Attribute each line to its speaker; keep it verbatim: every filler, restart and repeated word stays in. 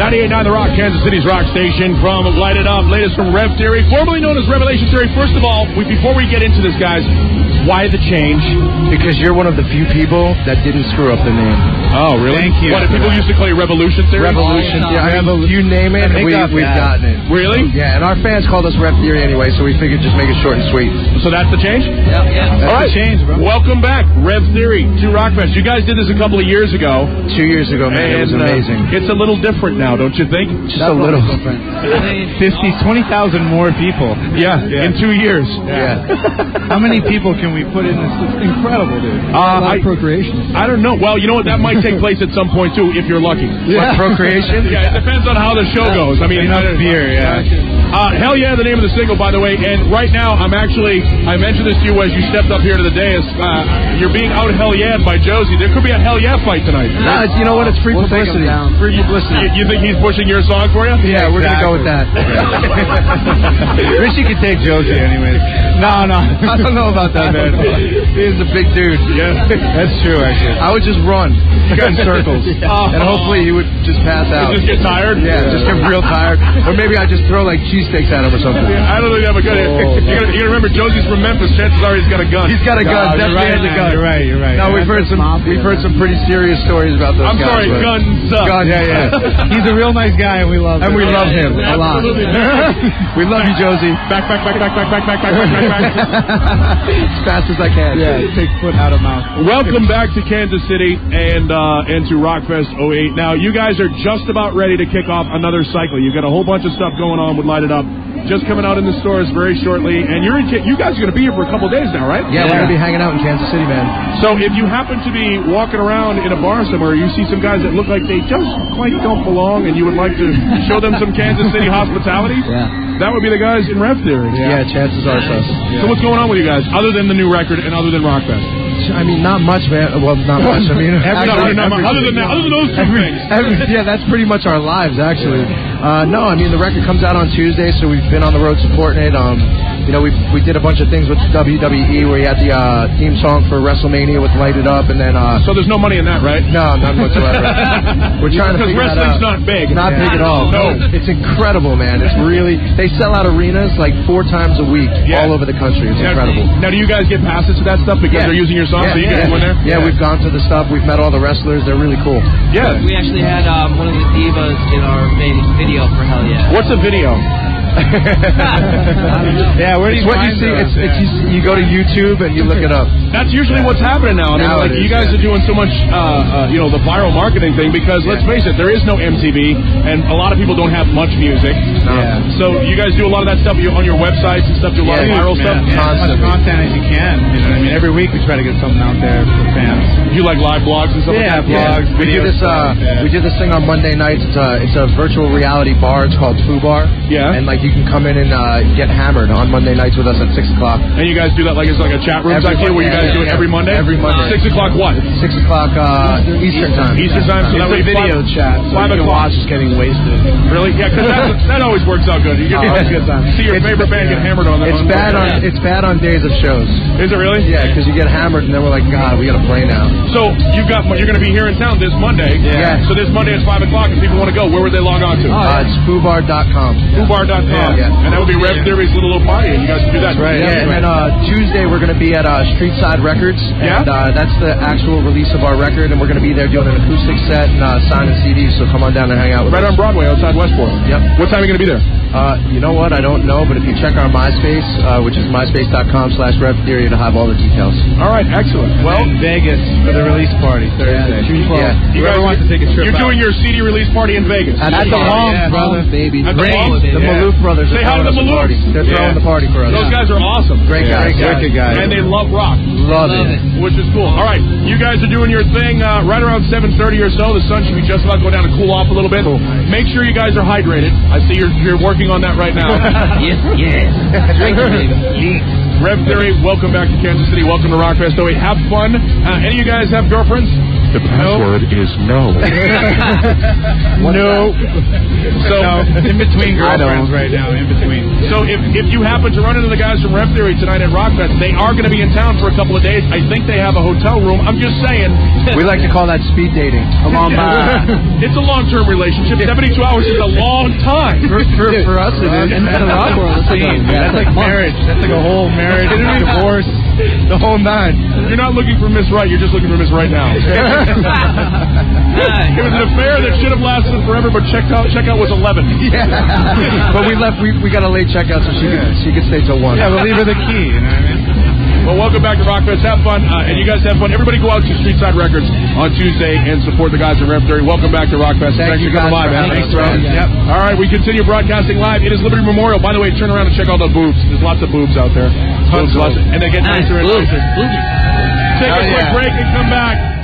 Speaker 1: ninety-eight point nine The Rock, Kansas City's rock station. From Light It Up, latest from Rev Theory, formerly known as Revelation Theory. First of all, we, before we get into this, guys, why the change?
Speaker 2: Because you're one of the few people that didn't screw up the name.
Speaker 1: Oh, really?
Speaker 3: Thank you.
Speaker 1: What, if people used to call you Revolution Theory?
Speaker 2: Revolution
Speaker 3: Oh,
Speaker 2: Theory. I mean,
Speaker 3: Revolu-
Speaker 2: you name it, we,
Speaker 3: got
Speaker 2: we've
Speaker 3: that.
Speaker 2: gotten it.
Speaker 1: Really?
Speaker 2: Yeah, and our fans called us Rev Theory anyway, so we figured just make it short and sweet.
Speaker 1: So that's the change?
Speaker 3: Yeah, yeah. That's
Speaker 1: All right.
Speaker 3: the change, bro.
Speaker 1: Welcome back, Rev Theory, to Rockfest. You guys did this a couple of years ago.
Speaker 2: Two years ago, man, it was
Speaker 1: and, uh,
Speaker 2: amazing.
Speaker 1: it's a little different now, don't you think?
Speaker 2: Just a little.
Speaker 3: fifty, twenty thousand more people.
Speaker 1: Yeah,
Speaker 3: Yeah.
Speaker 1: in two years.
Speaker 2: Yeah.
Speaker 3: How many people can we put in this? It's incredible, dude.
Speaker 1: Uh, I,
Speaker 3: procreation.
Speaker 1: I don't know. Well, you know what? That might take place at some point, too, if you're lucky.
Speaker 2: What, procreation?
Speaker 1: Yeah, it depends on how the show goes. I mean,
Speaker 3: Enough
Speaker 1: I don't-
Speaker 3: beer, yeah.
Speaker 1: Uh, Hell Yeah, the name of the single, by the way. And right now, I'm actually, I mentioned this to you as you stepped up here to the dais. Uh, you're being out Hell Yeah by Josie. There could be a Hell Yeah fight tonight.
Speaker 2: No, it's, you know what? It's free
Speaker 3: We'll take 'em
Speaker 2: publicity.
Speaker 3: down.
Speaker 2: Free publicity.
Speaker 1: You, you think he's pushing your song for you?
Speaker 2: Yeah, we're going to go with that.
Speaker 3: Richie could take Josie anyways. No, no.
Speaker 2: I don't know about that, man. He's a big dude.
Speaker 1: Yeah.
Speaker 3: That's true, actually.
Speaker 2: I would just run in circles,
Speaker 1: Oh.
Speaker 2: and hopefully he would just pass out.
Speaker 1: You just get tired?
Speaker 2: Yeah, just get real tired. Or maybe I just throw like cheesesteaks at him or something.
Speaker 1: I don't think that'd be good.
Speaker 2: Oh,
Speaker 1: you gotta, you gotta remember, Josie's from Memphis. Chances are he's got a gun.
Speaker 2: He's got a gun.
Speaker 3: No, you're
Speaker 2: Definitely
Speaker 3: right,
Speaker 2: has a
Speaker 3: man.
Speaker 2: gun.
Speaker 3: You're right, you're right.
Speaker 2: No, we've heard some. We've heard some pretty serious stories about those
Speaker 1: I'm
Speaker 2: guys.
Speaker 1: sorry,
Speaker 2: but-
Speaker 1: guns up.
Speaker 2: Guns.
Speaker 3: Yeah, yeah. He's a real nice guy, and we love him.
Speaker 2: And we love him a lot.
Speaker 1: Absolutely.
Speaker 2: We love you, Josie.
Speaker 1: Back, back, back, back, back, back, back, back, back, back, back.
Speaker 2: As fast as I can.
Speaker 3: Yeah, take foot out of mouth.
Speaker 1: Welcome back to Kansas City and uh, and to Rockfest oh eight. Now, you guys are just about ready to kick off another cycle. You've got a whole bunch of stuff going on with Light It Up. Just coming out in the stores very shortly. And you're in, you guys are going to be here for a couple of days now, right?
Speaker 2: Yeah, we're gonna be hanging out in Kansas City, man.
Speaker 1: So if you happen to be walking around in a bar somewhere, you see some guys that look like they just quite don't belong, and you would like to show them some Kansas City hospitality,
Speaker 2: Yeah.
Speaker 1: that would be the guys in Rev Theory.
Speaker 2: Yeah, chances are so.
Speaker 1: So what's going on with you guys, other than the new record and other than Rockfest?
Speaker 2: I mean, not much, man. Well, not much. I mean,
Speaker 1: Every, no,
Speaker 2: actually,
Speaker 1: no, no,
Speaker 2: every-
Speaker 1: other than that, other than those two
Speaker 2: Every,
Speaker 1: things.
Speaker 2: every, yeah, that's pretty much our lives, actually. Uh, no, I mean, the record comes out on Tuesday, so we've been on the road supporting it. Um, you know, we we did a bunch of things with W W E where we had the uh, theme song for WrestleMania with Light It Up, and then... Uh,
Speaker 1: So there's no money in that, right?
Speaker 2: no, none whatsoever. We're trying to
Speaker 1: Because
Speaker 2: figure that
Speaker 1: wrestling's
Speaker 2: out.
Speaker 1: not big.
Speaker 2: Not big at all.
Speaker 1: No.
Speaker 2: It's incredible, man. It's really... They sell out arenas like four times a week
Speaker 1: Yeah.
Speaker 2: all over the country. It's
Speaker 1: Now,
Speaker 2: incredible.
Speaker 1: now, do you guys get passes to that stuff because
Speaker 2: Yeah.
Speaker 1: they're using your song, so you
Speaker 2: yeah.
Speaker 1: can go in there?
Speaker 2: Yeah, we've gone to the stuff. We've met all the wrestlers. They're really cool.
Speaker 1: Yeah.
Speaker 4: We actually had um, one of the divas in our main video for Hell Yeah.
Speaker 1: What's a video?
Speaker 3: Yeah, where do
Speaker 2: It's
Speaker 3: you
Speaker 2: what you
Speaker 3: find
Speaker 2: see.
Speaker 3: those?
Speaker 2: It's, it's you, you go to YouTube and you look it up.
Speaker 1: That's usually what's happening now. I mean,
Speaker 2: Now
Speaker 1: like
Speaker 2: it
Speaker 1: you
Speaker 2: is,
Speaker 1: guys
Speaker 2: yeah.
Speaker 1: are doing so much, uh, uh, you know, the viral marketing thing. Because let's face it, there is no M T V, and a lot of people don't have much music.
Speaker 3: Yeah.
Speaker 1: So you guys do a lot of that stuff on your websites and stuff. Do a lot
Speaker 2: Yeah,
Speaker 1: of viral
Speaker 3: Man,
Speaker 1: stuff.
Speaker 3: yeah, as much
Speaker 2: Constantly.
Speaker 3: content as you can. You know what I mean? Every week we try to get something out there for fans.
Speaker 1: You like live blogs and stuff
Speaker 3: Yeah,
Speaker 1: like that?
Speaker 3: blogs,
Speaker 2: we do
Speaker 3: videos,
Speaker 2: this. Uh,
Speaker 3: yeah.
Speaker 2: We did this thing on Monday nights. It's a it's a virtual reality bar. It's called Foo Bar.
Speaker 1: Yeah.
Speaker 2: And like you can come in and uh, get hammered on Monday nights with us at six o'clock.
Speaker 1: And you guys do that like it's like a chat room
Speaker 2: Every
Speaker 1: type deal where you
Speaker 2: Monday,
Speaker 1: guys do it
Speaker 2: yeah,
Speaker 1: every Monday?
Speaker 2: every Monday.
Speaker 1: Six o'clock what?
Speaker 2: Six o'clock uh, Eastern time.
Speaker 1: Eastern time. So that would be five,
Speaker 3: chat.
Speaker 1: five o'clock.
Speaker 3: just getting wasted.
Speaker 1: Really? Yeah, because that always works out good. You get
Speaker 2: Oh,
Speaker 1: always
Speaker 2: it's
Speaker 1: good
Speaker 2: good
Speaker 1: time. See your
Speaker 2: It's-
Speaker 1: favorite band get hammered on that.
Speaker 2: It's bad on it's bad on days of shows.
Speaker 1: Is it really?
Speaker 2: Yeah, because you get hammered and then we're like, God, we gotta play now.
Speaker 1: So you got you're going to be here in town this Monday.
Speaker 2: Yeah.
Speaker 1: So this Monday at five o'clock. If people want to go, where would they log on to?
Speaker 2: Uh, it's foo bar dot com.
Speaker 1: foo bar dot com.
Speaker 2: Yeah, yeah.
Speaker 1: And that would be Rev Theory's little, little party, and you guys can do that.
Speaker 2: Right. Yeah, and then uh, Tuesday we're going to be at uh, Streetside Records,
Speaker 1: Yeah?
Speaker 2: and uh, that's the actual release of our record, and we're going to be there doing an acoustic set and uh, signing C Ds. So come on down and hang out with
Speaker 1: Right
Speaker 2: us.
Speaker 1: on Broadway, outside Westport.
Speaker 2: Yep.
Speaker 1: What time are you going to be there?
Speaker 2: Uh, you know what? I don't know, but if you check our MySpace, uh, which is myspace dot com slash Rev Theory, it'll have all the details.
Speaker 1: All right, excellent.
Speaker 3: Well,
Speaker 1: Well,
Speaker 3: in Vegas for the release party Thursday.
Speaker 2: June twelfth.
Speaker 3: Yeah.
Speaker 1: you
Speaker 3: Whoever
Speaker 1: guys,
Speaker 3: wants to take a trip
Speaker 1: you're
Speaker 3: out.
Speaker 1: doing your C D release party in Vegas.
Speaker 2: At,
Speaker 3: At the Palms,
Speaker 2: yeah,
Speaker 3: brother.
Speaker 2: baby.
Speaker 1: At the
Speaker 2: Great.
Speaker 1: Palms?
Speaker 2: The
Speaker 1: Yeah.
Speaker 2: Maloof brothers
Speaker 1: Say
Speaker 2: are
Speaker 1: hi to
Speaker 2: throwing
Speaker 1: the
Speaker 2: us a
Speaker 1: Maloofs.
Speaker 2: party. They're
Speaker 1: Yeah.
Speaker 2: throwing the party for us.
Speaker 1: Those guys are awesome.
Speaker 2: Great guys.
Speaker 3: Great guys. Wicked guys.
Speaker 1: And they love rock.
Speaker 2: Love
Speaker 4: Love
Speaker 2: it.
Speaker 4: it.
Speaker 1: Which is cool. All right, you guys are doing your thing uh, right around seven thirty or so. The sun should be just about to go down to cool off a little bit. Make sure you guys are hydrated. I see you're you're working on that right now.
Speaker 4: Yes, yes. Drink it, baby.
Speaker 1: Rev Theory, welcome back to Kansas City. Welcome to Rockfest oh eight. Have fun. Uh, any of you guys have girlfriends? The password nope. is no.
Speaker 3: no.
Speaker 1: So
Speaker 3: no, in between girlfriends right now. In between.
Speaker 1: So if if you happen to run into the guys from Rev Theory tonight at Rockfest, they are going to be in town for a couple of days. I think they have a hotel room. I'm just saying.
Speaker 2: We like to call that speed dating.
Speaker 1: Come on by. It's a long-term relationship. seventy-two hours is a long time.
Speaker 2: For, for, for us, it is.
Speaker 3: In the rock world, it's like, yeah, that's like marriage. That's like a whole marriage, divorce, the whole nine.
Speaker 1: You're not looking for Miss Right. You're just looking for Miss Right now. It was an affair that should have lasted forever, but check out checkout was eleven.
Speaker 2: Yeah. But we left. We, we got a late checkout, so she could she could stay till one.
Speaker 3: Yeah, we'll leave her the key. You know what I mean?
Speaker 1: Well, welcome back to Rockfest. Have fun, uh, and you guys have fun. Everybody go out to Streetside Records on Tuesday and support the guys at Rev Theory. Welcome back to Rockfest.
Speaker 2: Thank
Speaker 1: Thanks
Speaker 2: you
Speaker 1: for coming
Speaker 2: guys
Speaker 1: by, man.
Speaker 2: Thanks for having us.
Speaker 1: Yep. All right, we continue broadcasting live. It is Liberty Memorial. By the way, turn around and check all the boobs. There's lots of boobs out there. Boobs, lots of, and they get nicer and nicer. Take a quick break and come back.